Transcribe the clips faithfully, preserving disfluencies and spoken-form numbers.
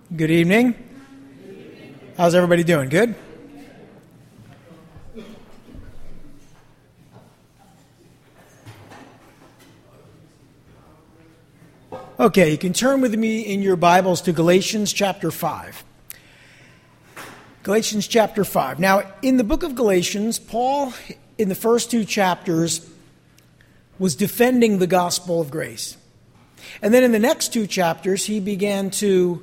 Good evening. How's everybody doing? Good? Okay, you can turn with me in your Bibles to Galatians chapter five. Galatians chapter five. Now, in the book of Galatians, Paul, in the first two chapters, was defending the gospel of grace. And then in the next two chapters, he began to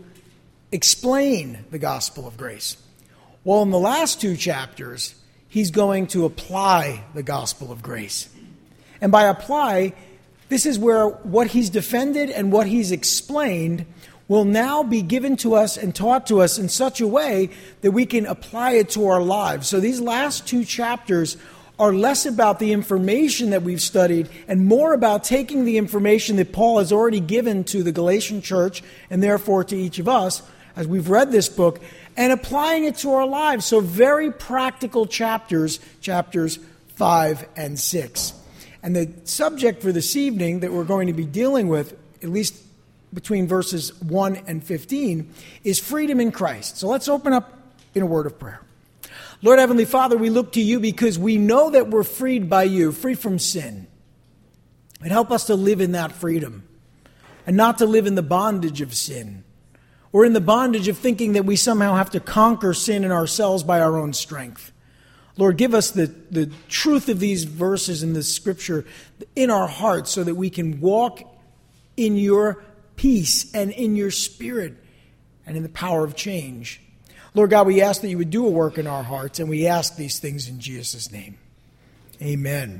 explain the gospel of grace. Well, in the last two chapters, he's going to apply the gospel of grace. And by apply, this is where what he's defended and what he's explained will now be given to us and taught to us in such a way that we can apply it to our lives. So these last two chapters are less about the information that we've studied and more about taking the information that Paul has already given to the Galatian church and therefore to each of us as we've read this book and applying it to our lives. So very practical chapters, chapters five and six. And the subject for this evening that we're going to be dealing with, at least between verses one and fifteen, is freedom in Christ. So let's open up in a word of prayer. Lord Heavenly Father, we look to you because we know that we're freed by you, free from sin. And help us to live in that freedom and not to live in the bondage of sin or in the bondage of thinking that we somehow have to conquer sin in ourselves by our own strength. Lord, give us the, the truth of these verses in this scripture in our hearts so that we can walk in your peace and in your spirit and in the power of change. Lord God, we ask that you would do a work in our hearts, and we ask these things in Jesus' name. Amen.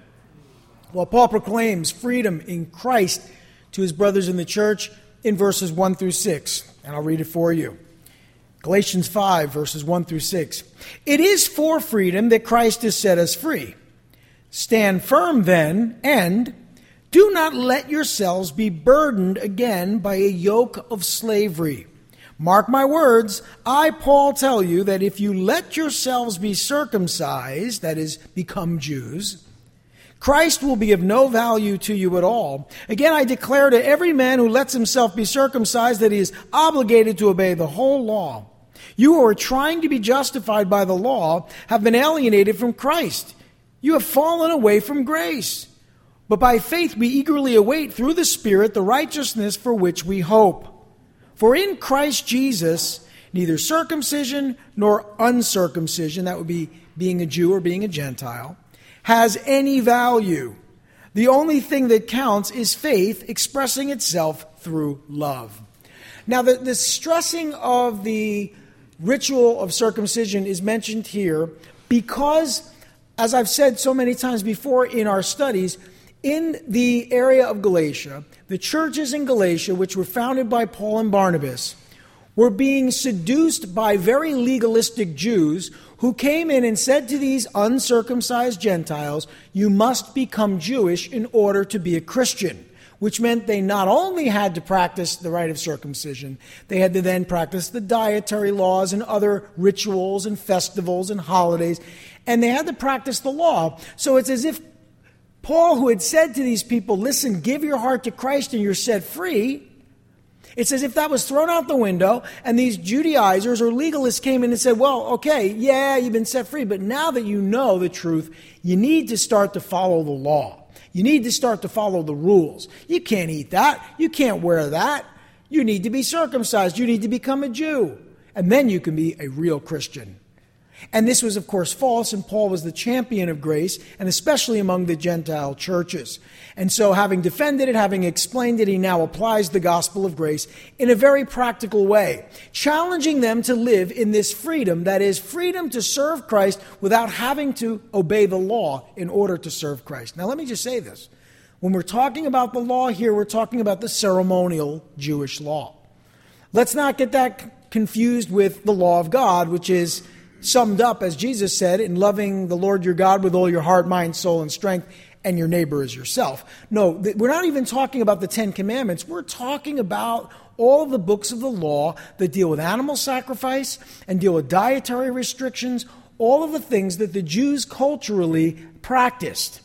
Well, Paul proclaims freedom in Christ to his brothers in the church in verses one through six, and I'll read it for you. Galatians five, verses one through six. It is for freedom that Christ has set us free. Stand firm then, and do not let yourselves be burdened again by a yoke of slavery. Mark my words, I, Paul, tell you that if you let yourselves be circumcised, that is, become Jews, Christ will be of no value to you at all. Again, I declare to every man who lets himself be circumcised that he is obligated to obey the whole law. You who are trying to be justified by the law have been alienated from Christ. You have fallen away from grace. But by faith we eagerly await through the Spirit the righteousness for which we hope. For in Christ Jesus, neither circumcision nor uncircumcision, that would be being a Jew or being a Gentile, has any value. The only thing that counts is faith expressing itself through love. Now, the, the stressing of the ritual of circumcision is mentioned here because, as I've said so many times before in our studies, in the area of Galatia, the churches in Galatia, which were founded by Paul and Barnabas, were being seduced by very legalistic Jews who came in and said to these uncircumcised Gentiles, you must become Jewish in order to be a Christian, which meant they not only had to practice the rite of circumcision, they had to then practice the dietary laws and other rituals and festivals and holidays, and they had to practice the law. So it's as if Paul, who had said to these people, listen, give your heart to Christ and you're set free, it's as if that was thrown out the window and these Judaizers or legalists came in and said, well, okay, yeah, you've been set free, but now that you know the truth, you need to start to follow the law. You need to start to follow the rules. You can't eat that. You can't wear that. You need to be circumcised. You need to become a Jew. And then you can be a real Christian. And this was, of course, false, and Paul was the champion of grace, and especially among the Gentile churches. And so having defended it, having explained it, he now applies the gospel of grace in a very practical way, challenging them to live in this freedom, that is, freedom to serve Christ without having to obey the law in order to serve Christ. Now, let me just say this. When we're talking about the law here, we're talking about the ceremonial Jewish law. Let's not get that confused with the law of God, which is summed up, as Jesus said, in loving the Lord your God with all your heart, mind, soul, and strength, and your neighbor as yourself. No, we're not even talking about the Ten Commandments. We're talking about all the books of the law that deal with animal sacrifice and deal with dietary restrictions, all of the things that the Jews culturally practiced.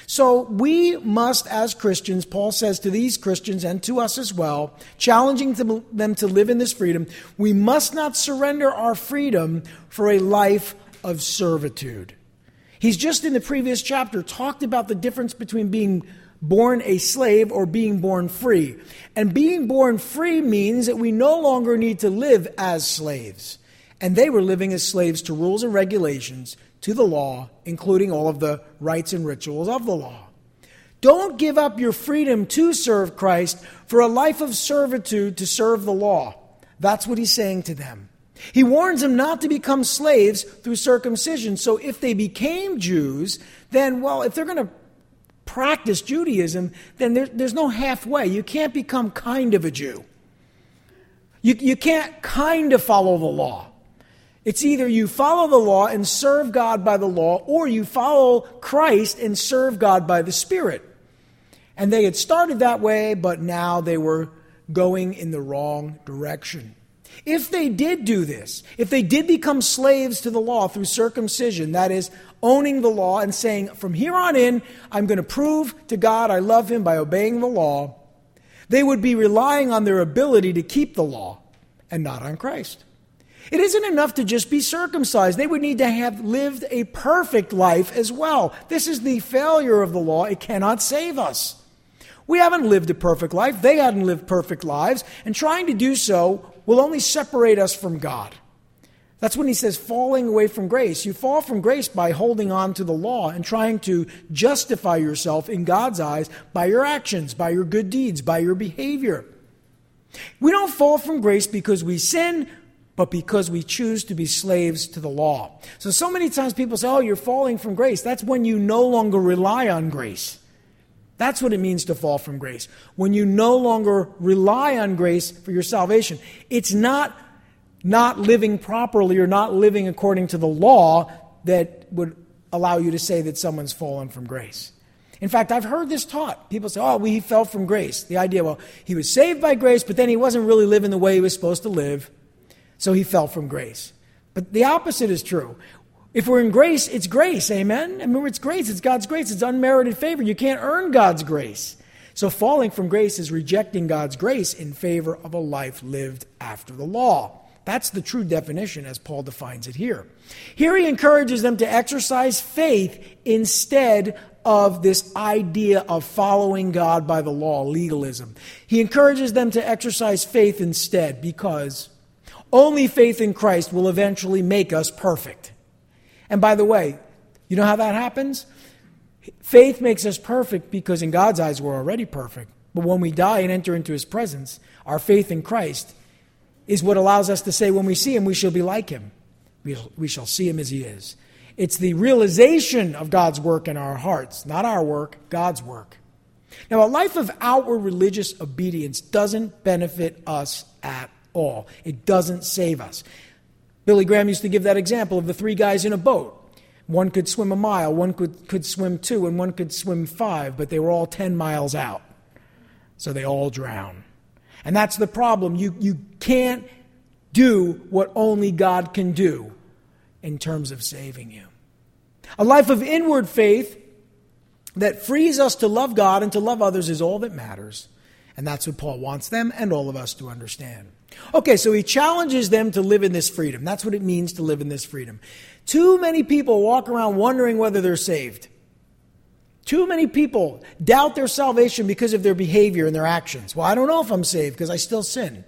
So we must, as Christians, Paul says to these Christians and to us as well, challenging them to live in this freedom, we must not surrender our freedom for a life of servitude. He's just in the previous chapter talked about the difference between being born a slave or being born free. And being born free means that we no longer need to live as slaves. And they were living as slaves to rules and regulations, to the law, including all of the rites and rituals of the law. Don't give up your freedom to serve Christ for a life of servitude to serve the law. That's what he's saying to them. He warns them not to become slaves through circumcision. So if they became Jews, then, well, if they're going to practice Judaism, then there, there's no halfway. You can't become kind of a Jew. You, you can't kind of follow the law. It's either you follow the law and serve God by the law, or you follow Christ and serve God by the Spirit. And they had started that way, but now they were going in the wrong direction. If they did do this, if they did become slaves to the law through circumcision, that is, owning the law and saying, from here on in, I'm going to prove to God I love him by obeying the law, they would be relying on their ability to keep the law and not on Christ. It isn't enough to just be circumcised. They would need to have lived a perfect life as well. This is the failure of the law. It cannot save us. We haven't lived a perfect life. They hadn't lived perfect lives. And trying to do so will only separate us from God. That's when he says falling away from grace. You fall from grace by holding on to the law and trying to justify yourself in God's eyes by your actions, by your good deeds, by your behavior. We don't fall from grace because we sin, but because we choose to be slaves to the law. So, so many times people say, oh, you're falling from grace. That's when you no longer rely on grace. That's what it means to fall from grace. When you no longer rely on grace for your salvation. It's not not living properly or not living according to the law that would allow you to say that someone's fallen from grace. In fact, I've heard this taught. People say, oh, well, he fell from grace. The idea, well, he was saved by grace, but then he wasn't really living the way he was supposed to live. So he fell from grace. But the opposite is true. If we're in grace, it's grace, amen? I mean, it's grace, it's God's grace, it's unmerited favor. You can't earn God's grace. So falling from grace is rejecting God's grace in favor of a life lived after the law. That's the true definition as Paul defines it here. Here he encourages them to exercise faith instead of this idea of following God by the law, legalism. He encourages them to exercise faith instead because only faith in Christ will eventually make us perfect. And by the way, you know how that happens? Faith makes us perfect because in God's eyes we're already perfect. But when we die and enter into his presence, our faith in Christ is what allows us to say when we see him, we shall be like him. We shall see him as he is. It's the realization of God's work in our hearts, not our work, God's work. Now, a life of outward religious obedience doesn't benefit us at all. It doesn't save us. Billy Graham used to give that example of the three guys in a boat. One could swim a mile, one could, could swim two, and one could swim five, but they were all ten miles out. So they all drown. And that's the problem. You, you can't do what only God can do in terms of saving you. A life of inward faith that frees us to love God and to love others is all that matters. And that's what Paul wants them and all of us to understand. Okay, so he challenges them to live in this freedom. That's what it means to live in this freedom. Too many people walk around wondering whether they're saved. Too many people doubt their salvation because of their behavior and their actions. Well, I don't know if I'm saved because I still sin.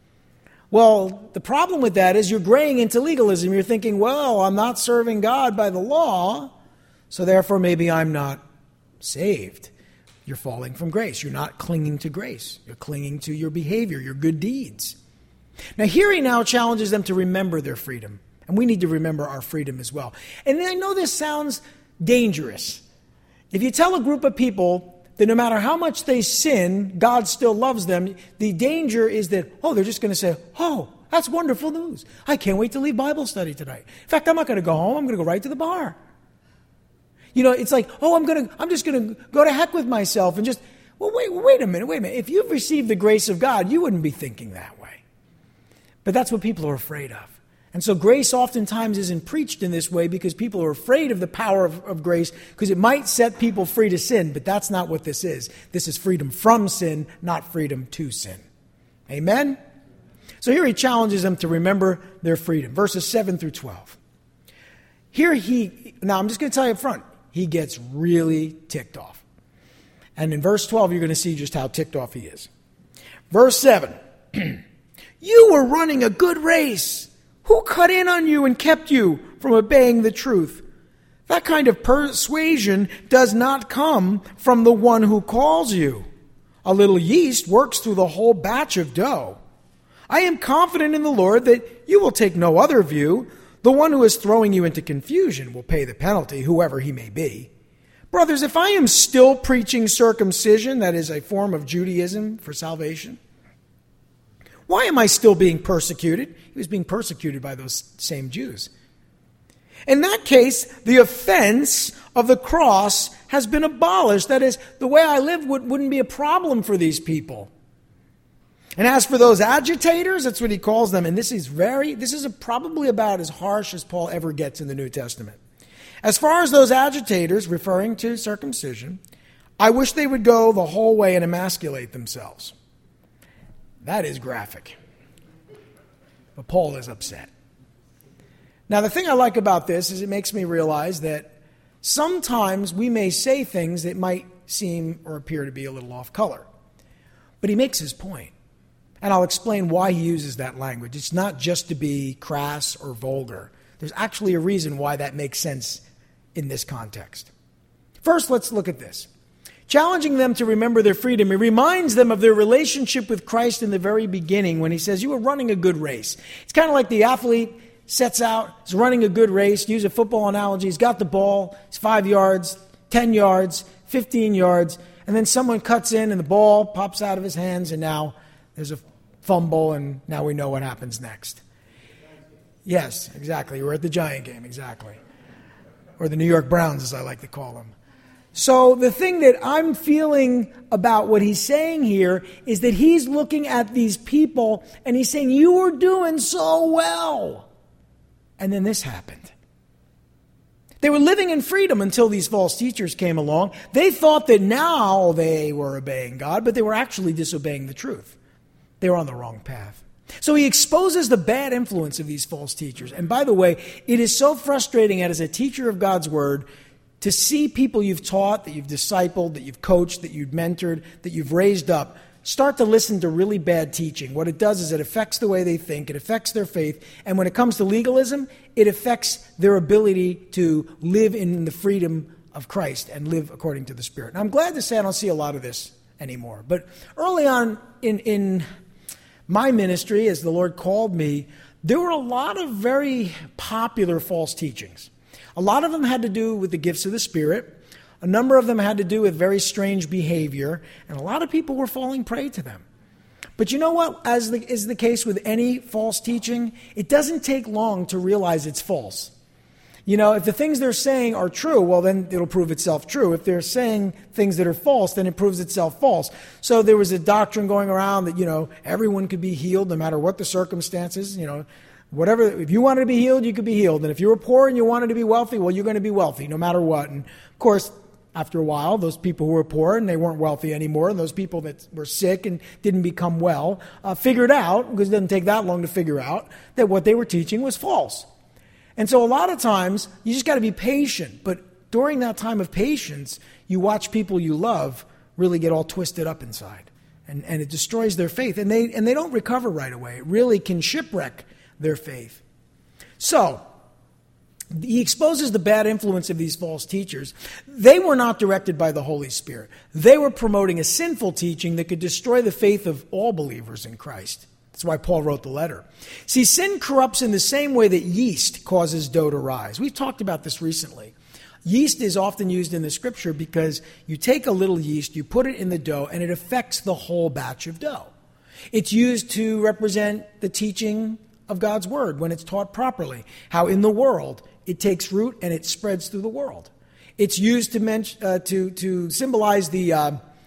Well, the problem with that is you're graying into legalism. You're thinking, well, I'm not serving God by the law, so therefore maybe I'm not saved. You're falling from grace. You're not clinging to grace. You're clinging to your behavior, your good deeds. Now, here he now challenges them to remember their freedom. And we need to remember our freedom as well. And I know this sounds dangerous. If you tell a group of people that no matter how much they sin, God still loves them, the danger is that, oh, they're just going to say, oh, that's wonderful news. I can't wait to leave Bible study tonight. In fact, I'm not going to go home. I'm going to go right to the bar. You know, it's like, oh, I'm going to, I'm just going to go to heck with myself and just, well, wait, wait a minute, wait a minute. If you've received the grace of God, you wouldn't be thinking that way. But that's what people are afraid of. And so grace oftentimes isn't preached in this way because people are afraid of the power of, of grace because it might set people free to sin, but that's not what this is. This is freedom from sin, not freedom to sin. Amen? So here he challenges them to remember their freedom. Verses seven through twelve. Here he, now I'm just going to tell you up front, he gets really ticked off. And in verse twelve, you're going to see just how ticked off he is. Verse seven. You were running a good race. Who cut in on you and kept you from obeying the truth? That kind of persuasion does not come from the one who calls you. A little yeast works through the whole batch of dough. I am confident in the Lord that you will take no other view. The one who is throwing you into confusion will pay the penalty, whoever he may be. Brothers, if I am still preaching circumcision, that is a form of Judaism for salvation, why am I still being persecuted? He was being persecuted by those same Jews. In that case, the offense of the cross has been abolished. That is, the way I live would, wouldn't be a problem for these people. And as for those agitators, that's what he calls them. And this is very, this is a, probably about as harsh as Paul ever gets in the New Testament. As far as those agitators, referring to circumcision, I wish they would go the whole way and emasculate themselves. That is graphic. But Paul is upset. Now, the thing I like about this is it makes me realize that sometimes we may say things that might seem or appear to be a little off color. But he makes his point. And I'll explain why he uses that language. It's not just to be crass or vulgar. There's actually a reason why that makes sense in this context. First, let's look at this. Challenging them to remember their freedom, he reminds them of their relationship with Christ in the very beginning when he says, you were running a good race. It's kind of like the athlete sets out, is running a good race, to use a football analogy, he's got the ball, it's five yards, ten yards, fifteen yards, and then someone cuts in and the ball pops out of his hands and now there's a fumble and now we know what happens next. Yes, exactly. We're at the Giant game, exactly. Or the New York Browns, as I like to call them. So the thing that I'm feeling about what he's saying here is that he's looking at these people and he's saying, you were doing so well. And then this happened. They were living in freedom until these false teachers came along. They thought that now they were obeying God, but they were actually disobeying the truth. They were on the wrong path. So he exposes the bad influence of these false teachers. And by the way, it is so frustrating as a teacher of God's word to see people you've taught, that you've discipled, that you've coached, that you've mentored, that you've raised up, start to listen to really bad teaching. What it does is it affects the way they think, it affects their faith, and when it comes to legalism, it affects their ability to live in the freedom of Christ and live according to the Spirit. And I'm glad to say I don't see a lot of this anymore. But early on in, in my ministry, as the Lord called me, there were a lot of very popular false teachings. A lot of them had to do with the gifts of the Spirit. A number of them had to do with very strange behavior, and a lot of people were falling prey to them. But you know what? As the, is the case with any false teaching, it doesn't take long to realize it's false. You know, if the things they're saying are true, well, then it'll prove itself true. If they're saying things that are false, then it proves itself false. So there was a doctrine going around that, you know, everyone could be healed no matter what the circumstances, you know. Whatever, if you wanted to be healed, you could be healed. And if you were poor and you wanted to be wealthy, well, you're going to be wealthy no matter what. And of course, after a while, those people who were poor and they weren't wealthy anymore, and those people that were sick and didn't become well, uh, figured out, because it doesn't take that long to figure out, that what they were teaching was false. And so a lot of times, you just got to be patient. But during that time of patience, you watch people you love really get all twisted up inside. And, and it destroys their faith. And they, and they don't recover right away. It really can shipwreck their faith. So, he exposes the bad influence of these false teachers. They were not directed by the Holy Spirit. They were promoting a sinful teaching that could destroy the faith of all believers in Christ. That's why Paul wrote the letter. See, sin corrupts in the same way that yeast causes dough to rise. We've talked about this recently. Yeast is often used in the scripture because you take a little yeast, you put it in the dough, and it affects the whole batch of dough. It's used to represent the teaching of God's word when it's taught properly. How in the world it takes root and it spreads through the world. It's used to men- uh, to to symbolize the uh,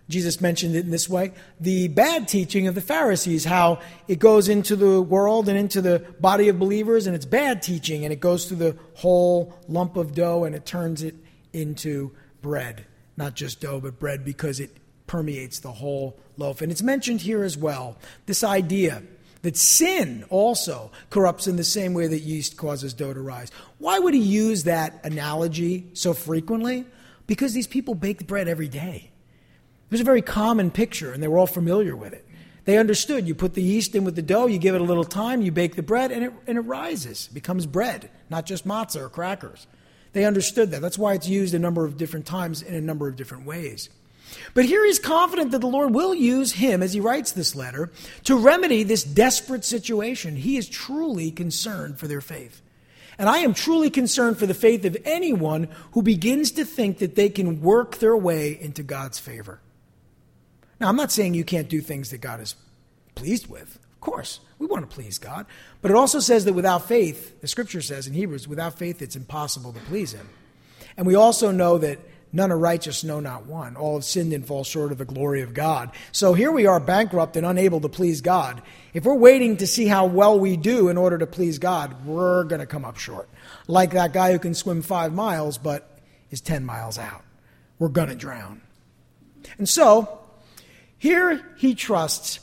Jesus mentioned it in this way, the bad teaching of the Pharisees, how it goes into the world and into the body of believers, and it's bad teaching, and it goes through the whole lump of dough, and it turns it into bread. Not just dough, but bread, because it permeates the whole loaf. And it's mentioned here as well, this idea that sin also corrupts in the same way that yeast causes dough to rise. Why would he use that analogy so frequently? Because these people baked bread every day. It was a very common picture, and they were all familiar with it. They understood. You put the yeast in with the dough, you give it a little time, you bake the bread, and it, and it rises. It becomes bread, not just matzah or crackers. They understood that. That's why it's used a number of different times in a number of different ways. But here he's confident that the Lord will use him, as he writes this letter, to remedy this desperate situation. He is truly concerned for their faith. And I am truly concerned for the faith of anyone who begins to think that they can work their way into God's favor. Now, I'm not saying you can't do things that God is pleased with. Of course, we want to please God. But it also says that without faith, the scripture says in Hebrews, without faith it's impossible to please him. And we also know that none are righteous, no, not one. All have sinned and fall short of the glory of God. So here we are bankrupt and unable to please God. If we're waiting to see how well we do in order to please God, we're going to come up short. Like that guy who can swim five miles but is ten miles out. We're going to drown. And so here he trusts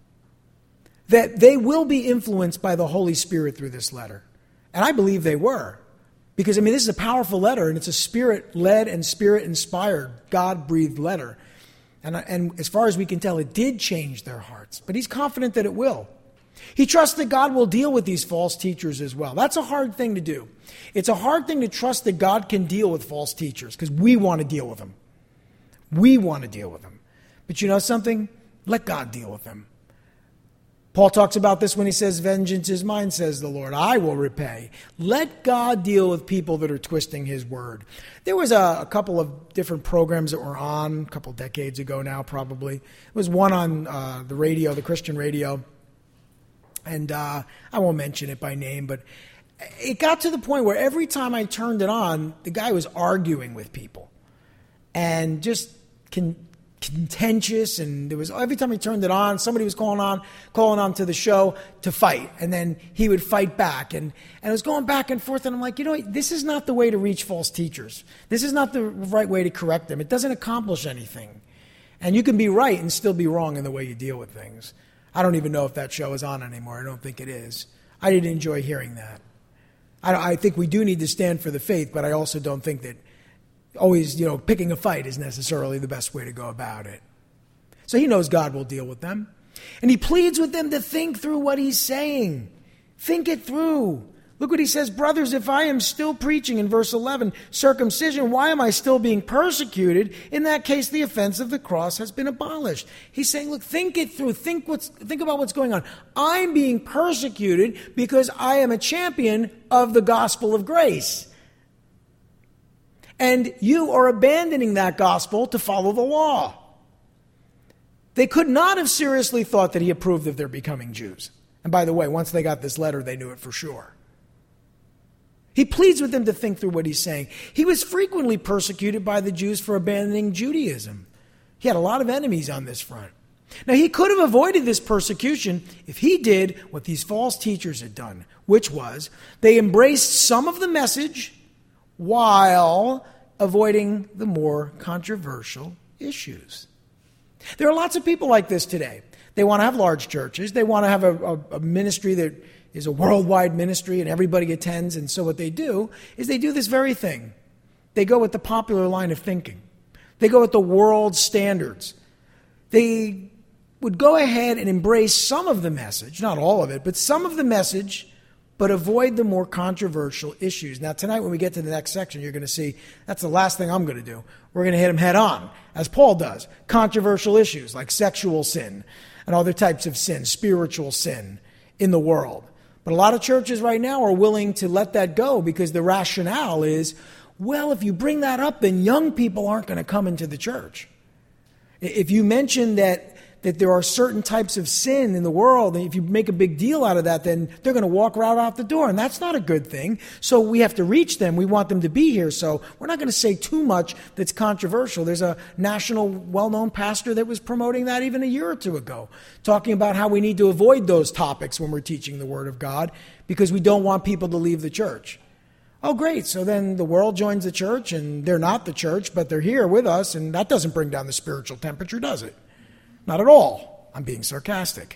that they will be influenced by the Holy Spirit through this letter. And I believe they were. Because, I mean, this is a powerful letter, and it's a Spirit-led and Spirit-inspired, God-breathed letter. And, and as far as we can tell, it did change their hearts. But he's confident that it will. He trusts that God will deal with these false teachers as well. That's a hard thing to do. It's a hard thing to trust that God can deal with false teachers, because we want to deal with them. We want to deal with them. But you know something? Let God deal with them. Paul talks about this when he says, vengeance is mine, says the Lord. I will repay. Let God deal with people that are twisting his word. There was a, a couple of different programs that were on a couple decades ago now, probably. There was one on uh, the radio, the Christian radio. And uh, I won't mention it by name, but it got to the point where every time I turned it on, the guy was arguing with people. And just can... contentious, and there was every time he turned it on, somebody was calling on, calling on to the show to fight, and then he would fight back, and and it was going back and forth. And I'm like, you know, this is not the way to reach false teachers. This is not the right way to correct them. It doesn't accomplish anything, and you can be right and still be wrong in the way you deal with things. I don't even know if that show is on anymore. I don't think it is. I didn't enjoy hearing that. I, I think we do need to stand for the faith, but I also don't think that always, you know, picking a fight is necessarily the best way to go about it. So he knows God will deal with them. And he pleads with them to think through what he's saying. Think it through. Look what he says, brothers, if I am still preaching in verse eleven, circumcision, why am I still being persecuted? In that case, the offense of the cross has been abolished. He's saying, look, think it through. Think what's, think about what's going on. I'm being persecuted because I am a champion of the gospel of grace. And you are abandoning that gospel to follow the law. They could not have seriously thought that he approved of their becoming Jews. And by the way, once they got this letter, they knew it for sure. He pleads with them to think through what he's saying. He was frequently persecuted by the Jews for abandoning Judaism. He had a lot of enemies on this front. Now, he could have avoided this persecution if he did what these false teachers had done, which was they embraced some of the message while avoiding the more controversial issues. There are lots of people like this today. They want to have large churches. They want to have a, a, a ministry that is a worldwide ministry and everybody attends. And so what they do is they do this very thing. They go with the popular line of thinking. They go with the world standards. They would go ahead and embrace some of the message, not all of it, but some of the message, but avoid the more controversial issues. Now, tonight when we get to the next section, you're going to see that's the last thing I'm going to do. We're going to hit them head on, as Paul does. Controversial issues like sexual sin and other types of sin, spiritual sin in the world. But a lot of churches right now are willing to let that go because the rationale is, well, if you bring that up, then young people aren't going to come into the church. If you mention that that there are certain types of sin in the world, and if you make a big deal out of that, then they're going to walk right out the door, and that's not a good thing. So we have to reach them. We want them to be here, so we're not going to say too much that's controversial. There's a national well-known pastor that was promoting that even a year or two ago, talking about how we need to avoid those topics when we're teaching the Word of God because we don't want people to leave the church. Oh, great. So then the world joins the church, and they're not the church, but they're here with us, and that doesn't bring down the spiritual temperature, does it? Not at all. I'm being sarcastic.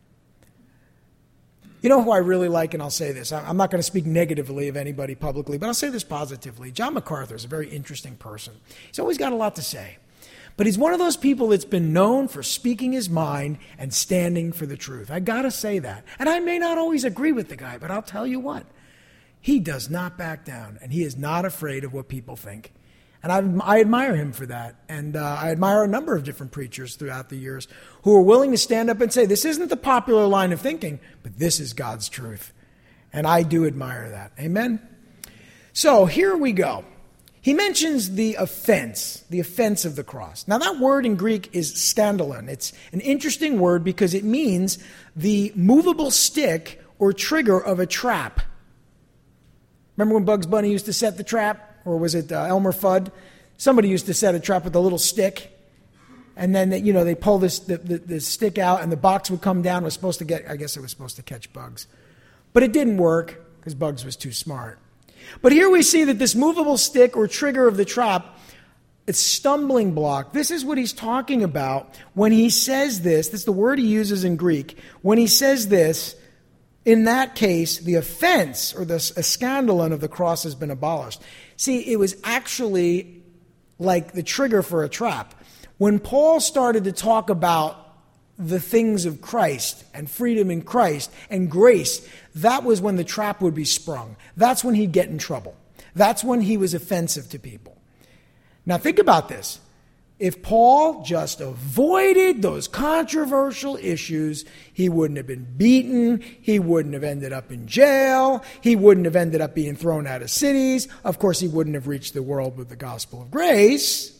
You know who I really like, and I'll say this. I'm not going to speak negatively of anybody publicly, but I'll say this positively. John MacArthur is a very interesting person. He's always got a lot to say. But he's one of those people that's been known for speaking his mind and standing for the truth. I got to say that. And I may not always agree with the guy, but I'll tell you what. He does not back down, and he is not afraid of what people think. And I, I admire him for that. And uh, I admire a number of different preachers throughout the years who are willing to stand up and say, this isn't the popular line of thinking, but this is God's truth. And I do admire that. Amen? So here we go. He mentions the offense, the offense of the cross. Now that word in Greek is scandalon. It's an interesting word because it means the movable stick or trigger of a trap. Remember when Bugs Bunny used to set the trap? Or was it uh, Elmer Fudd? Somebody used to set a trap with a little stick. And then, they, you know, they pull this the, the, the stick out and the box would come down. It was supposed to get, I guess it was supposed to catch bugs. But it didn't work because Bugs was too smart. But here we see that this movable stick or trigger of the trap, it's stumbling block. This is what he's talking about when he says this. This is the word he uses in Greek. When he says this, in that case, the offense or the scandalon of the cross has been abolished. See, it was actually like the trigger for a trap. When Paul started to talk about the things of Christ and freedom in Christ and grace, that was when the trap would be sprung. That's when he'd get in trouble. That's when he was offensive to people. Now think about this. If Paul just avoided those controversial issues, he wouldn't have been beaten, he wouldn't have ended up in jail, he wouldn't have ended up being thrown out of cities. Of course, he wouldn't have reached the world with the gospel of grace.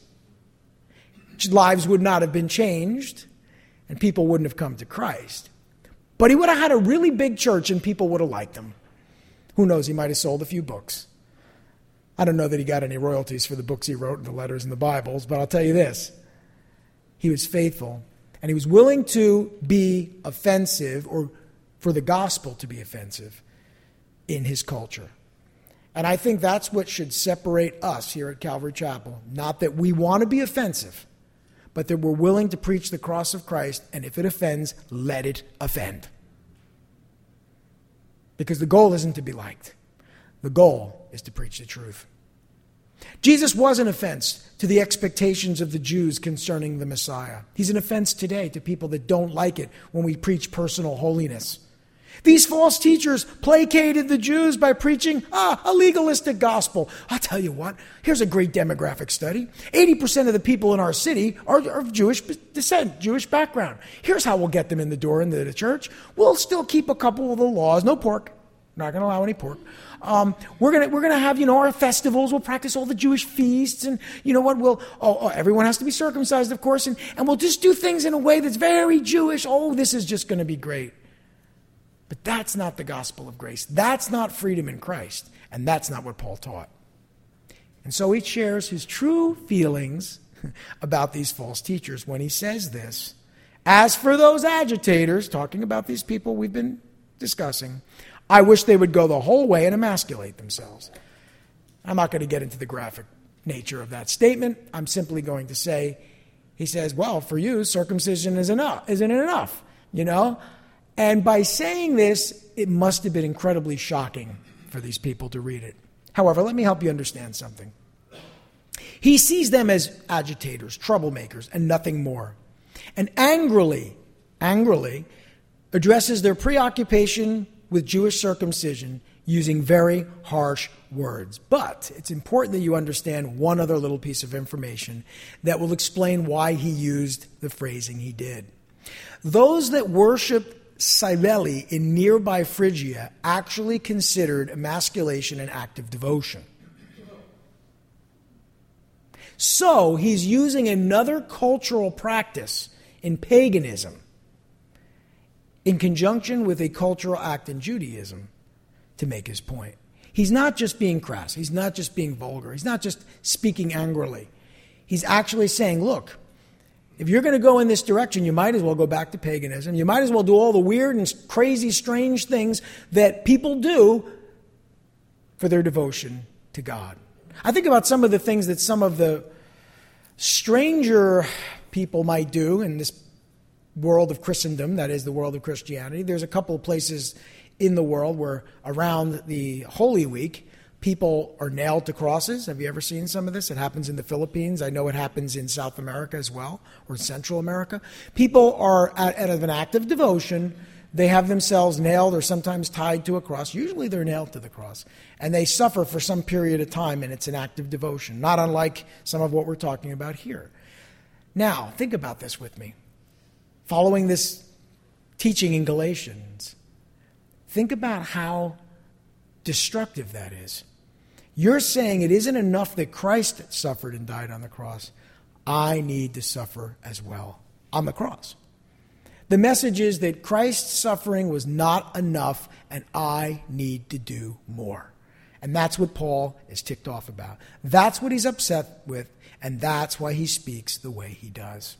Lives would not have been changed, and people wouldn't have come to Christ. But he would have had a really big church, and people would have liked him. Who knows, he might have sold a few books. I don't know that he got any royalties for the books he wrote and the letters and the Bibles, but I'll tell you this. He was faithful, and he was willing to be offensive, or for the gospel to be offensive, in his culture. And I think that's what should separate us here at Calvary Chapel. Not that we want to be offensive, but that we're willing to preach the cross of Christ, and if it offends, let it offend. Because the goal isn't to be liked. The goal is to preach the truth. Jesus was an offense to the expectations of the Jews concerning the Messiah. He's an offense today to people that don't like it when we preach personal holiness. These false teachers placated the Jews by preaching ah, a legalistic gospel. I'll tell you what, here's a great demographic study. eighty percent of the people in our city are of Jewish descent, Jewish background. Here's how we'll get them in the door into the church. We'll still keep a couple of the laws. No pork. Not going to allow any pork. Um, we're going to we're going to have, you know, our festivals. We'll practice all the Jewish feasts. And you know what? We'll, oh, oh, everyone has to be circumcised, of course. And, and we'll just do things in a way that's very Jewish. Oh, this is just going to be great. But that's not the gospel of grace. That's not freedom in Christ. And that's not what Paul taught. And so he shares his true feelings about these false teachers when he says this. As for those agitators, talking about these people we've been discussing, I wish they would go the whole way and emasculate themselves. I'm not going to get into the graphic nature of that statement. I'm simply going to say, he says, well, for you, circumcision is enough, isn't it enough? You know? And by saying this, it must have been incredibly shocking for these people to read it. However, let me help you understand something. He sees them as agitators, troublemakers, and nothing more. And angrily, angrily addresses their preoccupation with Jewish circumcision using very harsh words. But it's important that you understand one other little piece of information that will explain why he used the phrasing he did. Those that worshiped Cybele in nearby Phrygia actually considered emasculation an act of devotion. So he's using another cultural practice in paganism, in conjunction with a cultural act in Judaism, to make his point. He's not just being crass. He's not just being vulgar. He's not just speaking angrily. He's actually saying, look, if you're going to go in this direction, you might as well go back to paganism. You might as well do all the weird and crazy, strange things that people do for their devotion to God. I think about some of the things that some of the stranger people might do in this world of Christendom, that is the world of Christianity. There's a couple of places in the world where around the Holy Week, people are nailed to crosses. Have you ever seen some of this? It happens in the Philippines. I know it happens in South America as well, or Central America. People are, out of an act of devotion, they have themselves nailed or sometimes tied to a cross. Usually they're nailed to the cross. And they suffer for some period of time, and it's an act of devotion, not unlike some of what we're talking about here. Now, think about this with me. Following this teaching in Galatians, think about how destructive that is. You're saying it isn't enough that Christ suffered and died on the cross. I need to suffer as well on the cross. The message is that Christ's suffering was not enough, and I need to do more. And that's what Paul is ticked off about. That's what he's upset with, and that's why he speaks the way he does.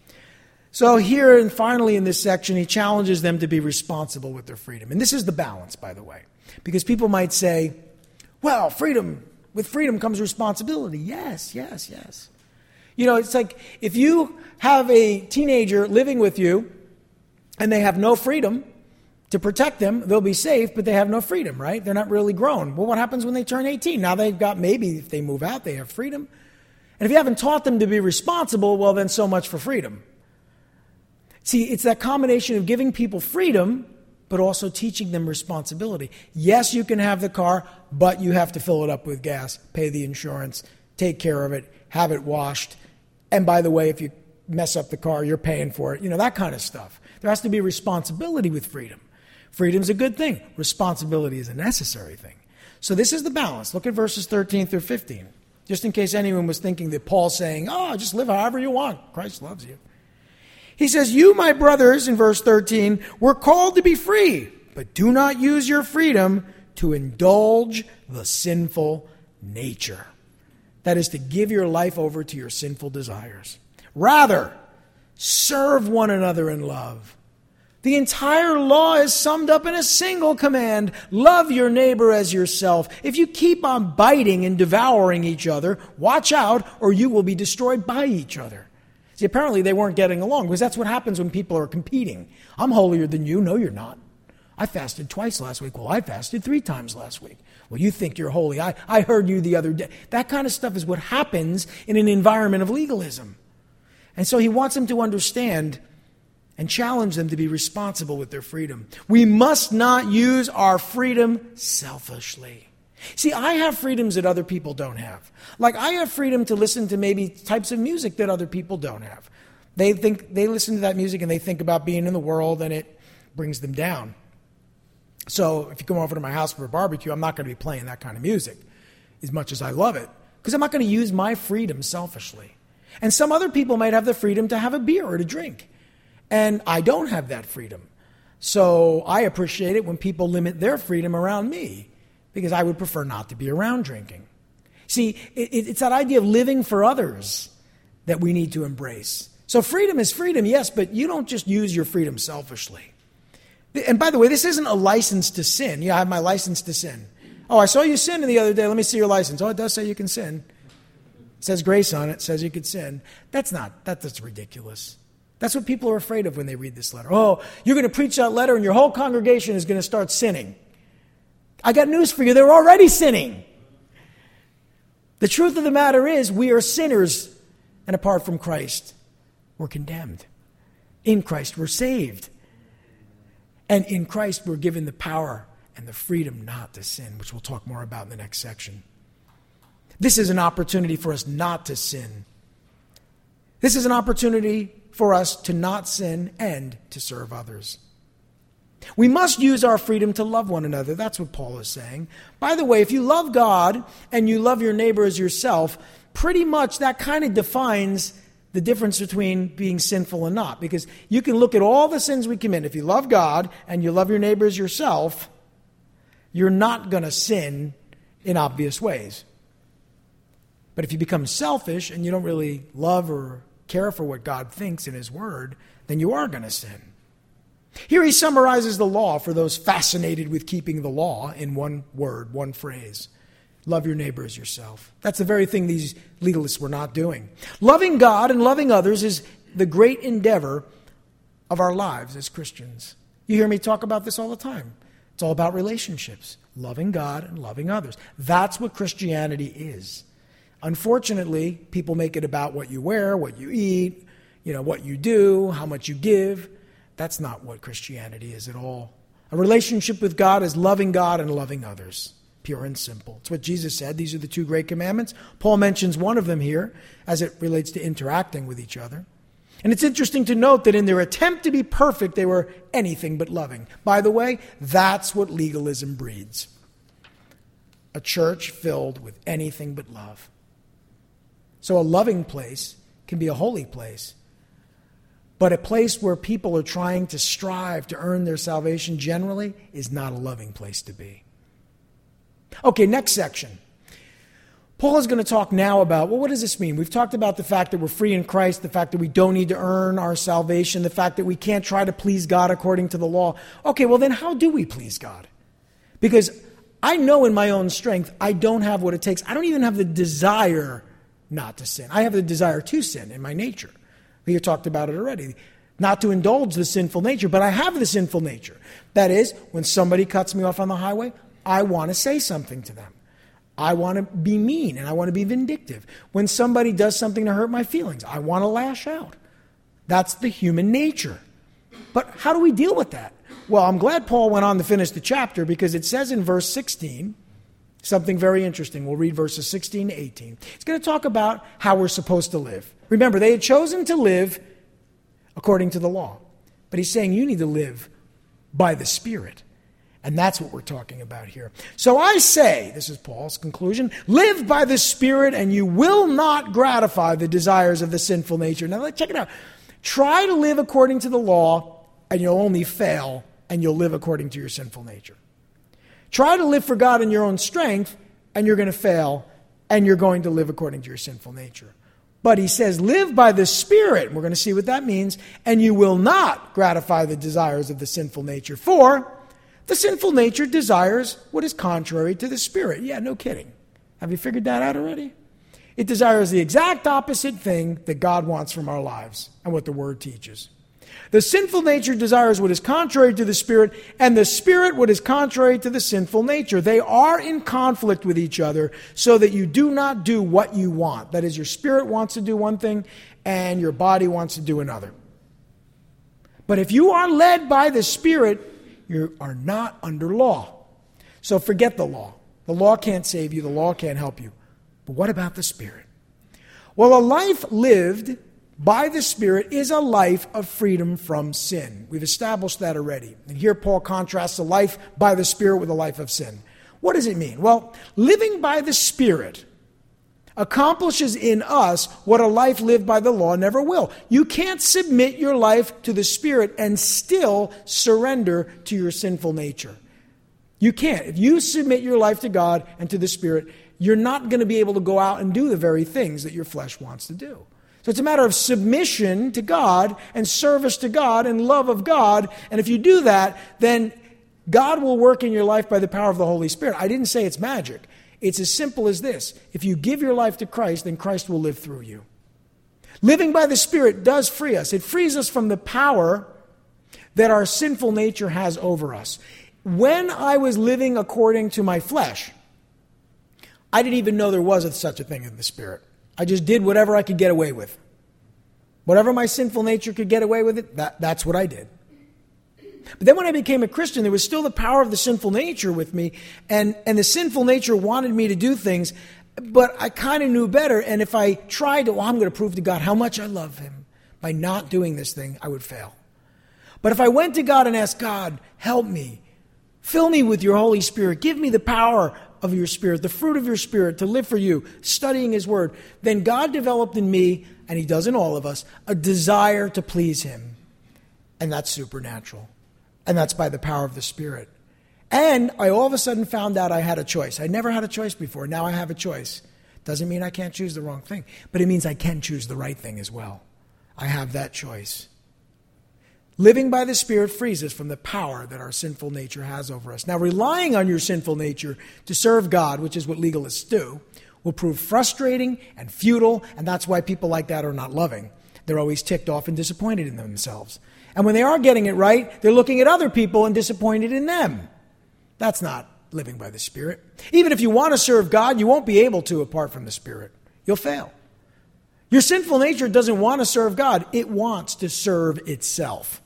So here and finally in this section, he challenges them to be responsible with their freedom. And this is the balance, by the way. Because people might say, well, freedom, with freedom comes responsibility. Yes, yes, yes. You know, it's like if you have a teenager living with you and they have no freedom to protect them, they'll be safe, but they have no freedom, right? They're not really grown. Well, what happens when they turn eighteen? Now they've got, maybe if they move out, they have freedom. And if you haven't taught them to be responsible, well, then so much for freedom. See, it's that combination of giving people freedom, but also teaching them responsibility. Yes, you can have the car, but you have to fill it up with gas, pay the insurance, take care of it, have it washed. And by the way, if you mess up the car, you're paying for it. You know, that kind of stuff. There has to be responsibility with freedom. Freedom's a good thing. Responsibility is a necessary thing. So this is the balance. Look at verses thirteen through fifteen. Just in case anyone was thinking that Paul's saying, oh, just live however you want. Christ loves you. He says, you, my brothers, in verse thirteen, were called to be free, but do not use your freedom to indulge the sinful nature. That is to give your life over to your sinful desires. Rather, serve one another in love. The entire law is summed up in a single command. Love your neighbor as yourself. If you keep on biting and devouring each other, watch out, or you will be destroyed by each other. See, apparently they weren't getting along, because that's what happens when people are competing. I'm holier than you. No, you're not. I fasted twice last week. Well, I fasted three times last week. Well, you think you're holy. I, I heard you the other day. That kind of stuff is what happens in an environment of legalism. And so he wants them to understand and challenge them to be responsible with their freedom. We must not use our freedom selfishly. See, I have freedoms that other people don't have. Like I have freedom to listen to maybe types of music that other people don't have. They think they listen to that music and they think about being in the world, and it brings them down. So if you come over to my house for a barbecue, I'm not going to be playing that kind of music as much as I love it, because I'm not going to use my freedom selfishly. And some other people might have the freedom to have a beer or to drink, and I don't have that freedom. So I appreciate it when people limit their freedom around me, because I would prefer not to be around drinking. See, it, it's that idea of living for others that we need to embrace. So freedom is freedom, yes, but you don't just use your freedom selfishly. And by the way, this isn't a license to sin. Yeah, I have my license to sin. Oh, I saw you sin the other day. Let me see your license. Oh, it does say you can sin. It says grace on it. It says you can sin. That's not, that, that's ridiculous. That's what people are afraid of when they read this letter. Oh, you're going to preach that letter and your whole congregation is going to start sinning. I got news for you. They're already sinning. The truth of the matter is we are sinners, and apart from Christ, we're condemned. In Christ, we're saved. And in Christ, we're given the power and the freedom not to sin, which we'll talk more about in the next section. This is an opportunity for us not to sin. This is an opportunity for us to not sin and to serve others. We must use our freedom to love one another. That's what Paul is saying. By the way, if you love God and you love your neighbor as yourself, pretty much that kind of defines the difference between being sinful and not. Because you can look at all the sins we commit. If you love God and you love your neighbor as yourself, you're not going to sin in obvious ways. But if you become selfish and you don't really love or care for what God thinks in his word, then you are going to sin. Here he summarizes the law for those fascinated with keeping the law in one word, one phrase. Love your neighbor as yourself. That's the very thing these legalists were not doing. Loving God and loving others is the great endeavor of our lives as Christians. You hear me talk about this all the time. It's all about relationships, loving God and loving others. That's what Christianity is. Unfortunately, people make it about what you wear, what you eat, you know, what you do, how much you give. That's not what Christianity is at all. A relationship with God is loving God and loving others. Pure and simple. It's what Jesus said. These are the two great commandments. Paul mentions one of them here as it relates to interacting with each other. And it's interesting to note that in their attempt to be perfect, they were anything but loving. By the way, that's what legalism breeds. A church filled with anything but love. So a loving place can be a holy place. But a place where people are trying to strive to earn their salvation generally is not a loving place to be. Okay, next section. Paul is going to talk now about, well, what does this mean? We've talked about the fact that we're free in Christ, the fact that we don't need to earn our salvation, the fact that we can't try to please God according to the law. Okay, well then how do we please God? Because I know in my own strength, I don't have what it takes. I don't even have the desire not to sin. I have the desire to sin in my nature. We talked about it already. Not to indulge the sinful nature, but I have the sinful nature. That is, when somebody cuts me off on the highway, I want to say something to them. I want to be mean and I want to be vindictive. When somebody does something to hurt my feelings, I want to lash out. That's the human nature. But how do we deal with that? Well, I'm glad Paul went on to finish the chapter because it says in verse sixteen, something very interesting. We'll read verses sixteen to eighteen. It's going to talk about how we're supposed to live. Remember, they had chosen to live according to the law. But he's saying you need to live by the Spirit. And that's what we're talking about here. So I say, this is Paul's conclusion, live by the Spirit and you will not gratify the desires of the sinful nature. Now let's check it out. Try to live according to the law and you'll only fail and you'll live according to your sinful nature. Try to live for God in your own strength and you're going to fail and you're going to live according to your sinful nature. But he says, live by the Spirit. We're going to see what that means. And you will not gratify the desires of the sinful nature. For the sinful nature desires what is contrary to the Spirit. Yeah, no kidding. Have you figured that out already? It desires the exact opposite thing that God wants from our lives and what the Word teaches. The sinful nature desires what is contrary to the Spirit, and the Spirit what is contrary to the sinful nature. They are in conflict with each other so that you do not do what you want. That is, your spirit wants to do one thing and your body wants to do another. But if you are led by the Spirit, you are not under law. So forget the law. The law can't save you. The law can't help you. But what about the Spirit? Well, a life lived by the Spirit is a life of freedom from sin. We've established that already. And here Paul contrasts a life by the Spirit with a life of sin. What does it mean? Well, living by the Spirit accomplishes in us what a life lived by the law never will. You can't submit your life to the Spirit and still surrender to your sinful nature. You can't. If you submit your life to God and to the Spirit, you're not going to be able to go out and do the very things that your flesh wants to do. So it's a matter of submission to God and service to God and love of God. And if you do that, then God will work in your life by the power of the Holy Spirit. I didn't say it's magic. It's as simple as this. If you give your life to Christ, then Christ will live through you. Living by the Spirit does free us. It frees us from the power that our sinful nature has over us. When I was living according to my flesh, I didn't even know there was such a thing in the Spirit. I just did whatever I could get away with. Whatever my sinful nature could get away with it, that, that's what I did. But then when I became a Christian, there was still the power of the sinful nature with me. And, and the sinful nature wanted me to do things, but I kind of knew better. And if I tried to, well, I'm going to prove to God how much I love him by not doing this thing, I would fail. But if I went to God and asked God, help me, fill me with your Holy Spirit, give me the power of your Spirit, the fruit of your Spirit to live for you, studying His Word, then God developed in me, and He does in all of us, a desire to please Him. And that's supernatural. And that's by the power of the Spirit. And I all of a sudden found out I had a choice. I never had a choice before. Now I have a choice. Doesn't mean I can't choose the wrong thing, but it means I can choose the right thing as well. I have that choice. Living by the Spirit frees us from the power that our sinful nature has over us. Now, relying on your sinful nature to serve God, which is what legalists do, will prove frustrating and futile, and that's why people like that are not loving. They're always ticked off and disappointed in themselves. And when they are getting it right, they're looking at other people and disappointed in them. That's not living by the Spirit. Even if you want to serve God, you won't be able to apart from the Spirit. You'll fail. Your sinful nature doesn't want to serve God. It wants to serve itself.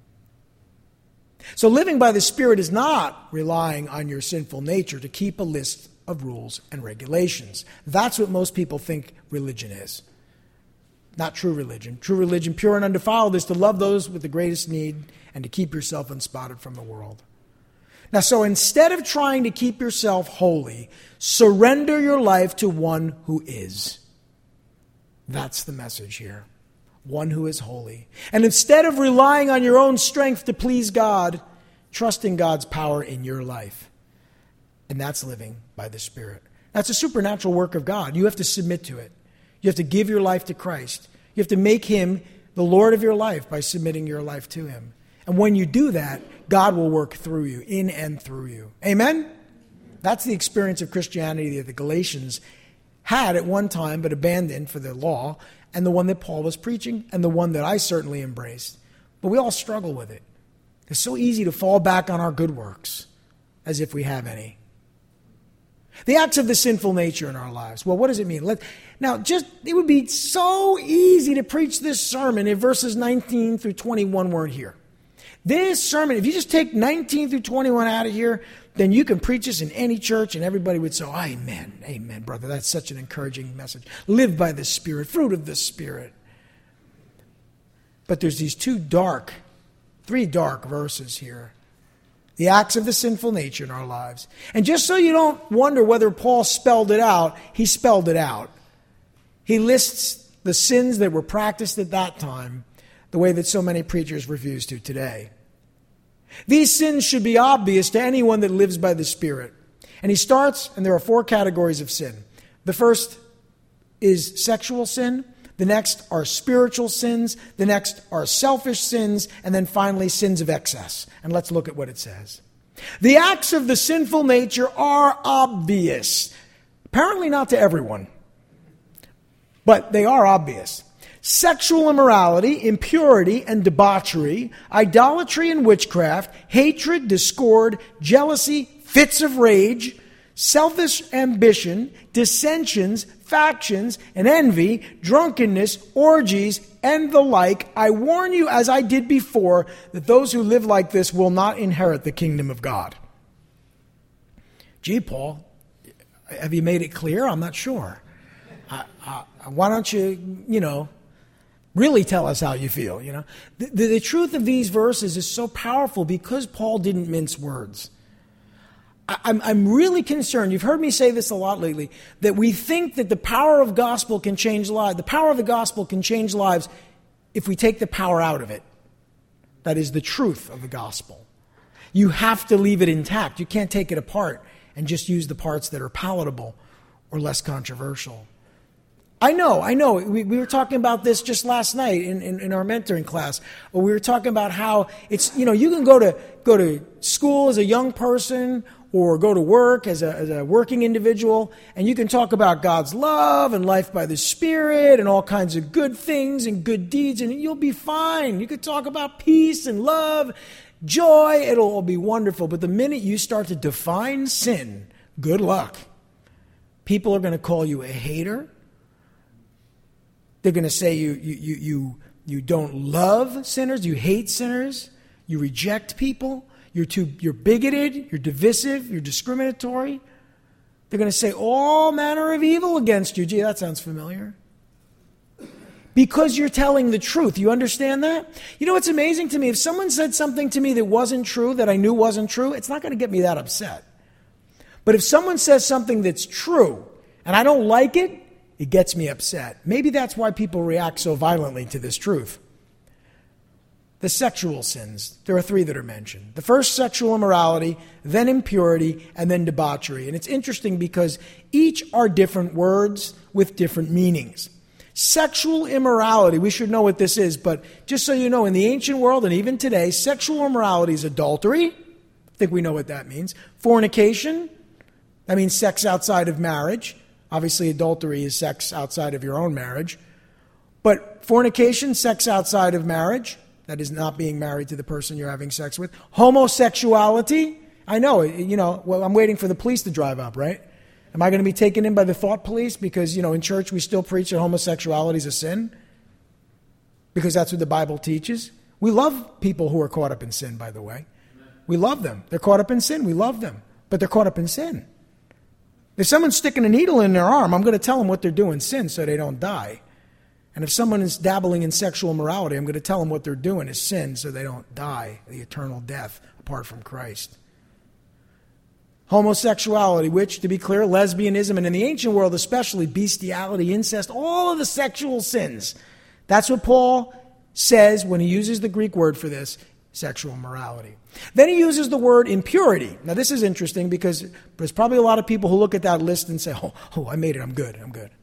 So living by the Spirit is not relying on your sinful nature to keep a list of rules and regulations. That's what most people think religion is. Not true religion. True religion, pure and undefiled, is to love those with the greatest need and to keep yourself unspotted from the world. Now, so instead of trying to keep yourself holy, surrender your life to one who is. That's the message here. One who is holy. And instead of relying on your own strength to please God, trust in God's power in your life. And that's living by the Spirit. That's a supernatural work of God. You have to submit to it. You have to give your life to Christ. You have to make Him the Lord of your life by submitting your life to Him. And when you do that, God will work through you, in and through you. Amen? That's the experience of Christianity that the Galatians had at one time but abandoned for the law, and the one that Paul was preaching, and the one that I certainly embraced. But we all struggle with it. It's so easy to fall back on our good works, as if we have any. The acts of the sinful nature in our lives. Well, what does it mean? Let, now, just it would be so easy to preach this sermon if verses nineteen through twenty-one weren't here. This sermon, if you just take nineteen through twenty-one out of here, then you can preach this in any church and everybody would say, oh, amen, amen, brother. That's such an encouraging message. Live by the Spirit, fruit of the Spirit. But there's these two dark, three dark verses here. The acts of the sinful nature in our lives. And just so you don't wonder whether Paul spelled it out, he spelled it out. He lists the sins that were practiced at that time the way that so many preachers refuse to today. These sins should be obvious to anyone that lives by the Spirit. And he starts, and there are four categories of sin. The first is sexual sin. The next are spiritual sins. The next are selfish sins. And then finally, sins of excess. And let's look at what it says. The acts of the sinful nature are obvious. Apparently not to everyone, but they are obvious. Sexual immorality, impurity and debauchery, idolatry and witchcraft, hatred, discord, jealousy, fits of rage, selfish ambition, dissensions, factions, and envy, drunkenness, orgies, and the like. I warn you, as I did before, that those who live like this will not inherit the kingdom of God. Gee, Paul, have you made it clear? I'm not sure. Uh, uh, why don't you, you know, really tell us how you feel, you know. The, the, the truth of these verses is so powerful because Paul didn't mince words. I, I'm, I'm really concerned, you've heard me say this a lot lately, that we think that the power of gospel can change lives. The power of the gospel can change lives if we take the power out of it. That is the truth of the gospel. You have to leave it intact. You can't take it apart and just use the parts that are palatable or less controversial. I know, I know. We, we were talking about this just last night in, in, in our mentoring class. We were talking about how it's, you know, you can go to go to school as a young person or go to work as a, as a working individual, and you can talk about God's love and life by the Spirit and all kinds of good things and good deeds, and you'll be fine. You could talk about peace and love, joy. It'll all be wonderful. But the minute you start to define sin, good luck. People are going to call you a hater. They're going to say you, you, you, you, you don't love sinners, you hate sinners, you reject people, you're too, you're bigoted, you're divisive, you're discriminatory. They're going to say all manner of evil against you. Gee, that sounds familiar. Because you're telling the truth. You understand that? You know what's amazing to me? If someone said something to me that wasn't true, that I knew wasn't true, it's not going to get me that upset. But if someone says something that's true and I don't like it, it gets me upset. Maybe that's why people react so violently to this truth. The sexual sins. There are three that are mentioned. The first, sexual immorality, then impurity, and then debauchery. And it's interesting because each are different words with different meanings. Sexual immorality, we should know what this is, but just so you know, in the ancient world and even today, sexual immorality is adultery. I think we know what that means. Fornication, that means sex outside of marriage. Obviously, adultery is sex outside of your own marriage. But fornication, sex outside of marriage. That is not being married to the person you're having sex with. Homosexuality. I know, you know, well, I'm waiting for the police to drive up, right? Am I going to be taken in by the thought police? Because, you know, in church we still preach that homosexuality is a sin. Because that's what the Bible teaches. We love people who are caught up in sin, by the way. We love them. They're caught up in sin. We love them. But they're caught up in sin. If someone's sticking a needle in their arm, I'm going to tell them what they're doing sin so they don't die. And if someone is dabbling in sexual immorality, I'm going to tell them what they're doing is sin so they don't die the eternal death apart from Christ. Homosexuality, which, to be clear, lesbianism, and in the ancient world especially, bestiality, incest, all of the sexual sins. That's what Paul says when he uses the Greek word for this, sexual immorality. Then he uses the word impurity. Now this is interesting because there's probably a lot of people who look at that list and say, oh, oh I made it, I'm good, I'm good.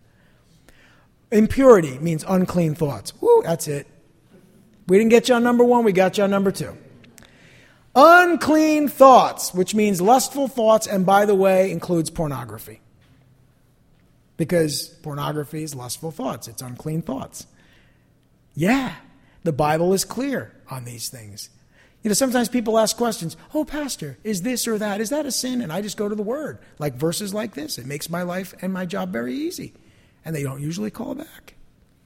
Impurity means unclean thoughts. Woo, that's it. We didn't get you on number one, we got you on number two. Unclean thoughts, which means lustful thoughts, and by the way, includes pornography. Because pornography is lustful thoughts. It's unclean thoughts. Yeah, the Bible is clear on these things. You know, sometimes people ask questions, oh, pastor, is this or that? Is that a sin? And I just go to the word, like verses like this. It makes my life and my job very easy. And they don't usually call back.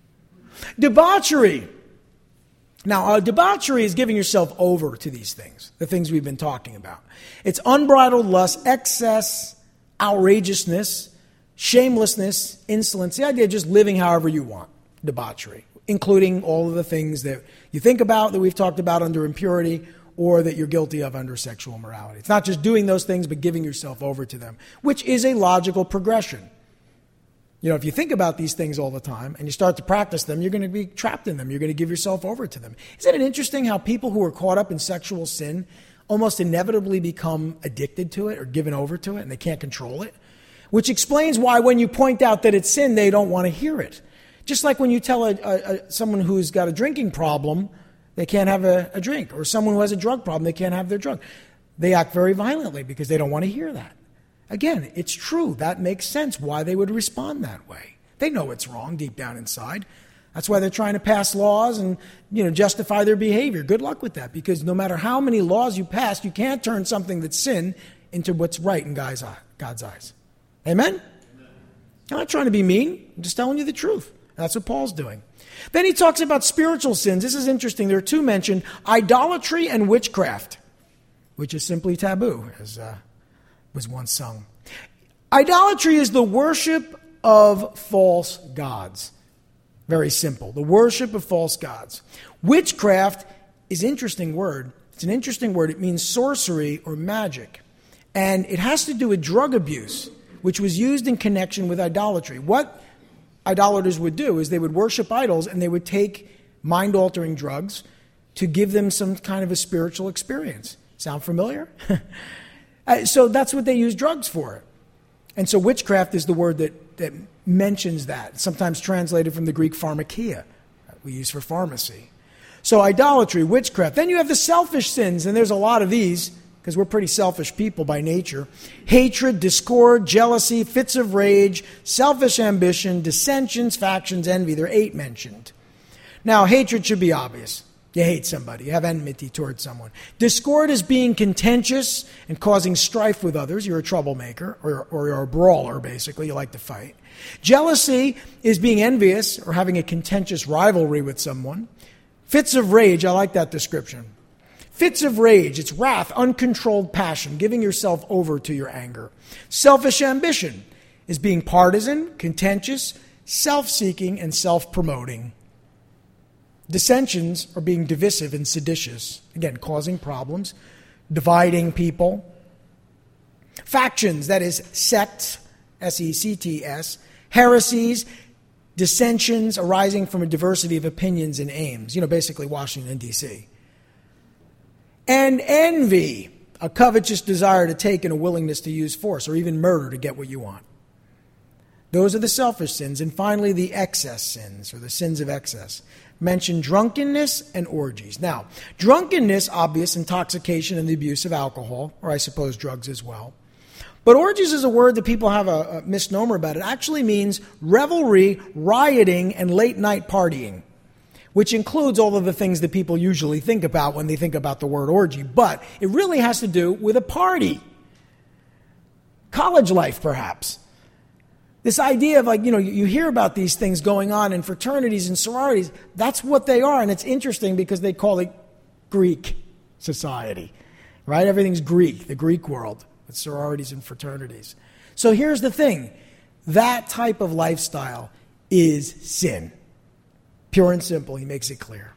Debauchery. Now, uh, debauchery is giving yourself over to these things, the things we've been talking about. It's unbridled lust, excess, outrageousness, shamelessness, insolence, the idea of just living however you want, debauchery, including all of the things that you think about that we've talked about under impurity or that you're guilty of under sexual immorality. It's not just doing those things, but giving yourself over to them, which is a logical progression. You know, if you think about these things all the time and you start to practice them, you're going to be trapped in them. You're going to give yourself over to them. Isn't it interesting how people who are caught up in sexual sin almost inevitably become addicted to it or given over to it and they can't control it? Which explains why when you point out that it's sin, they don't want to hear it. Just like when you tell a, a, a, someone who's got a drinking problem, they can't have a, a drink. Or someone who has a drug problem, they can't have their drug. They act very violently because they don't want to hear that. Again, it's true. That makes sense why they would respond that way. They know it's wrong deep down inside. That's why they're trying to pass laws and, you know, justify their behavior. Good luck with that, because no matter how many laws you pass, you can't turn something that's sin into what's right in God's eyes. Amen? Amen? I'm not trying to be mean. I'm just telling you the truth. That's what Paul's doing. Then he talks about spiritual sins. This is interesting. There are two mentioned, idolatry and witchcraft, which is simply taboo, as uh, was once sung. Idolatry is the worship of false gods. Very simple. The worship of false gods. Witchcraft is an interesting word. It's an interesting word. It means sorcery or magic. And it has to do with drug abuse, which was used in connection with idolatry. What idolaters would do is they would worship idols and they would take mind-altering drugs to give them some kind of a spiritual experience. Sound familiar? So that's what they use drugs for. And so witchcraft is the word that, that mentions that, sometimes translated from the Greek pharmakia, that we use for pharmacy. So idolatry, witchcraft. Then you have the selfish sins, and there's a lot of these, because we're pretty selfish people by nature. Hatred, discord, jealousy, fits of rage, selfish ambition, dissensions, factions, envy. There are eight mentioned. Now, hatred should be obvious. You hate somebody. You have enmity towards someone. Discord is being contentious and causing strife with others. You're a troublemaker, or, or you're a brawler, basically. You like to fight. Jealousy is being envious or having a contentious rivalry with someone. Fits of rage, I like that description. Fits of rage, it's wrath, uncontrolled passion, giving yourself over to your anger. Selfish ambition is being partisan, contentious, self-seeking, and self-promoting. Dissensions are being divisive and seditious, again, causing problems, dividing people. Factions, that is, sects, S E C T S, heresies, dissensions arising from a diversity of opinions and aims. You know, basically Washington, D C And envy, a covetous desire to take and a willingness to use force or even murder to get what you want. Those are the selfish sins. And finally, the excess sins, or the sins of excess. Mention drunkenness and orgies. Now, drunkenness, obvious intoxication and the abuse of alcohol, or I suppose drugs as well. But orgies is a word that people have a, a misnomer about. It actually means revelry, rioting, and late-night partying, which includes all of the things that people usually think about when they think about the word orgy. But it really has to do with a party. College life, perhaps. This idea of, like, you know, you hear about these things going on in fraternities and sororities. That's what they are. And it's interesting because they call it Greek society, right? Everything's Greek, the Greek world, with sororities and fraternities. So here's the thing. That type of lifestyle is sin. Pure and simple. He makes it clear.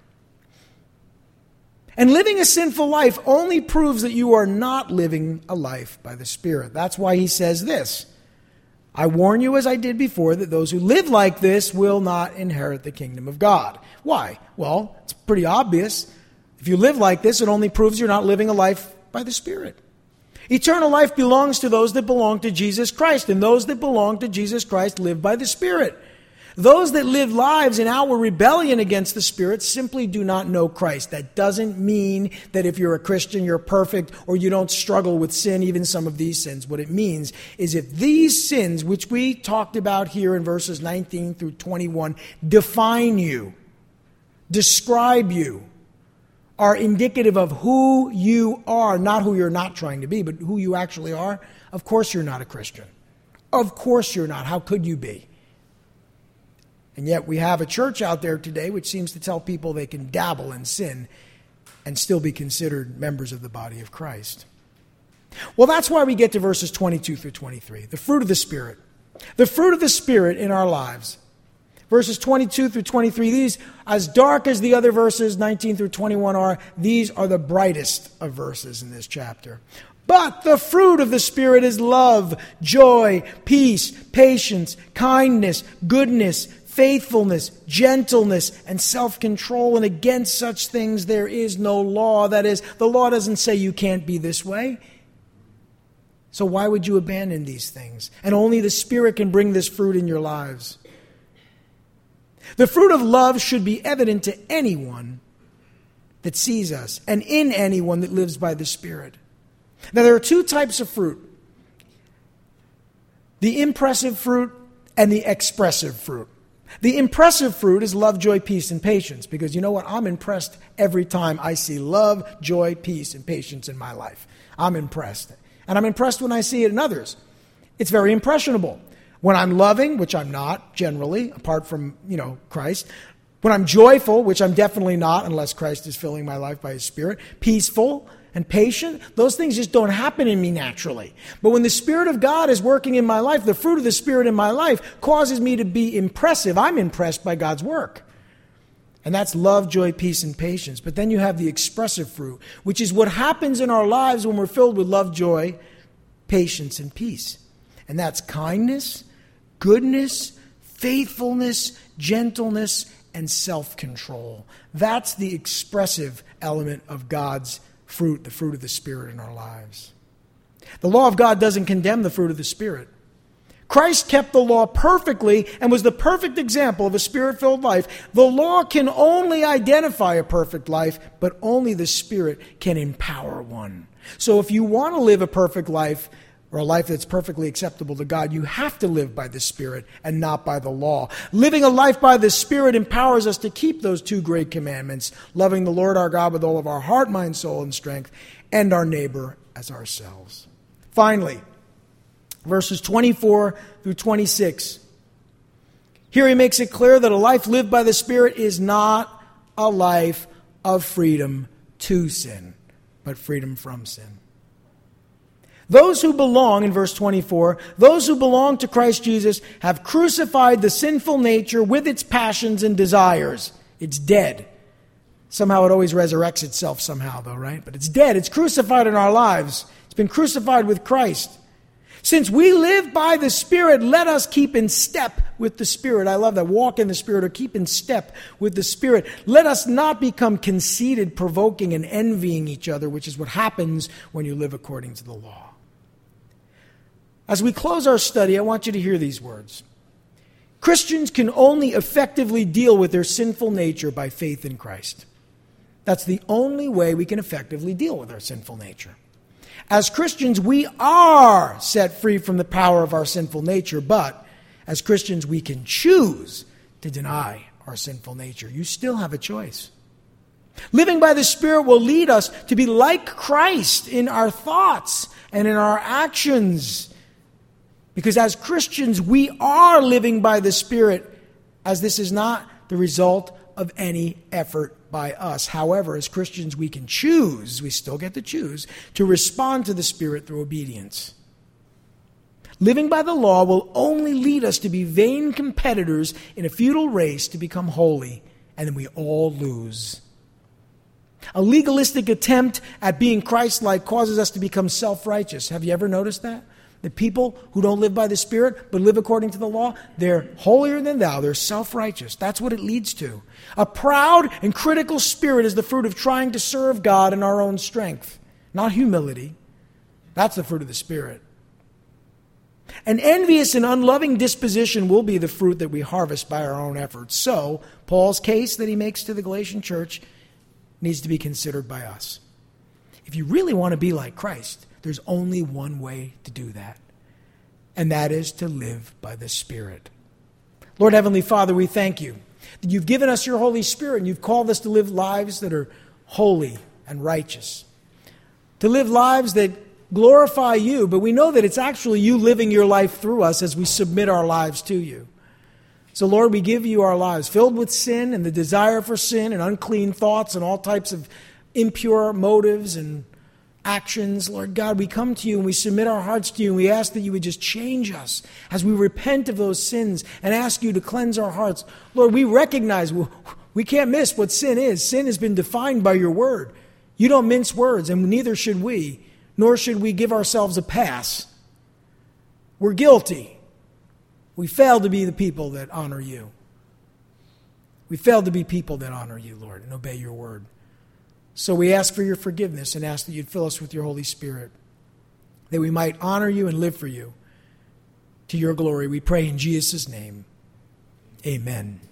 And living a sinful life only proves that you are not living a life by the Spirit. That's why he says this. I warn you, as I did before, that those who live like this will not inherit the kingdom of God. Why? Well, it's pretty obvious. If you live like this, it only proves you're not living a life by the Spirit. Eternal life belongs to those that belong to Jesus Christ, and those that belong to Jesus Christ live by the Spirit. Those that live lives in outward rebellion against the Spirit simply do not know Christ. That doesn't mean that if you're a Christian, you're perfect, or you don't struggle with sin, even some of these sins. What it means is if these sins, which we talked about here in verses nineteen through twenty-one, define you, describe you, are indicative of who you are, not who you're not trying to be, but who you actually are, of course you're not a Christian. Of course you're not. How could you be? And yet we have a church out there today which seems to tell people they can dabble in sin and still be considered members of the body of Christ. Well, that's why we get to verses twenty-two through twenty-three. The fruit of the Spirit. The fruit of the Spirit in our lives. Verses twenty-two through twenty-three, these, as dark as the other verses, nineteen through twenty-one are, these are the brightest of verses in this chapter. But the fruit of the Spirit is love, joy, peace, patience, kindness, goodness, faithfulness, gentleness, and self-control. And against such things there is no law. That is, the law doesn't say you can't be this way. So why would you abandon these things? And only the Spirit can bring this fruit in your lives. The fruit of love should be evident to anyone that sees us and in anyone that lives by the Spirit. Now, there are two types of fruit. The impressive fruit and the expressive fruit. The impressive fruit is love, joy, peace, and patience. Because you know what? I'm impressed every time I see love, joy, peace, and patience in my life. I'm impressed. And I'm impressed when I see it in others. It's very impressionable. When I'm loving, which I'm not generally, apart from, you know, Christ. When I'm joyful, which I'm definitely not unless Christ is filling my life by His Spirit. Peaceful and patient, those things just don't happen in me naturally. But when the Spirit of God is working in my life, the fruit of the Spirit in my life causes me to be impressive. I'm impressed by God's work. And that's love, joy, peace, and patience. But then you have the expressive fruit, which is what happens in our lives when we're filled with love, joy, patience, and peace. And that's kindness, goodness, faithfulness, gentleness, and self-control. That's the expressive element of God's fruit, the fruit of the Spirit in our lives. The law of God doesn't condemn the fruit of the Spirit. Christ kept the law perfectly and was the perfect example of a Spirit-filled life. The law can only identify a perfect life, but only the Spirit can empower one. So if you want to live a perfect life, or a life that's perfectly acceptable to God, you have to live by the Spirit and not by the law. Living a life by the Spirit empowers us to keep those two great commandments, loving the Lord our God with all of our heart, mind, soul, and strength, and our neighbor as ourselves. Finally, verses twenty-four through twenty-six. Here he makes it clear that a life lived by the Spirit is not a life of freedom to sin, but freedom from sin. Those who belong, in verse twenty-four, those who belong to Christ Jesus have crucified the sinful nature with its passions and desires. It's dead. Somehow it always resurrects itself somehow, though, right? But it's dead. It's crucified in our lives. It's been crucified with Christ. Since we live by the Spirit, let us keep in step with the Spirit. I love that. Walk in the Spirit or keep in step with the Spirit. Let us not become conceited, provoking, and envying each other, which is what happens when you live according to the law. As we close our study, I want you to hear these words. Christians can only effectively deal with their sinful nature by faith in Christ. That's the only way we can effectively deal with our sinful nature. As Christians, we are set free from the power of our sinful nature, but as Christians, we can choose to deny our sinful nature. You still have a choice. Living by the Spirit will lead us to be like Christ in our thoughts and in our actions. Because as Christians, we are living by the Spirit, as this is not the result of any effort by us. However, as Christians, we can choose, we still get to choose, to respond to the Spirit through obedience. Living by the law will only lead us to be vain competitors in a futile race to become holy, and then we all lose. A legalistic attempt at being Christ-like causes us to become self-righteous. Have you ever noticed that? The people who don't live by the Spirit but live according to the law, they're holier than thou. They're self-righteous. That's what it leads to. A proud and critical spirit is the fruit of trying to serve God in our own strength, not humility. That's the fruit of the Spirit. An envious and unloving disposition will be the fruit that we harvest by our own efforts. So, Paul's case that he makes to the Galatian church needs to be considered by us. If you really want to be like Christ, there's only one way to do that, and that is to live by the Spirit. Lord Heavenly Father, we thank you that you've given us your Holy Spirit and you've called us to live lives that are holy and righteous, to live lives that glorify you, but we know that it's actually you living your life through us as we submit our lives to you. So Lord, we give you our lives filled with sin and the desire for sin and unclean thoughts and all types of impure motives and actions. Lord God, we come to you and we submit our hearts to you and we ask that you would just change us as we repent of those sins and ask you to cleanse our hearts. Lord, we recognize we can't miss what sin is. Sin has been defined by your word. You don't mince words, and neither should we, nor should we give ourselves a pass. We're guilty. We fail to be the people that honor you. We fail to be people that honor you, Lord, and obey your word. So we ask for your forgiveness and ask that you'd fill us with your Holy Spirit, that we might honor you and live for you. To your glory, we pray in Jesus' name. Amen.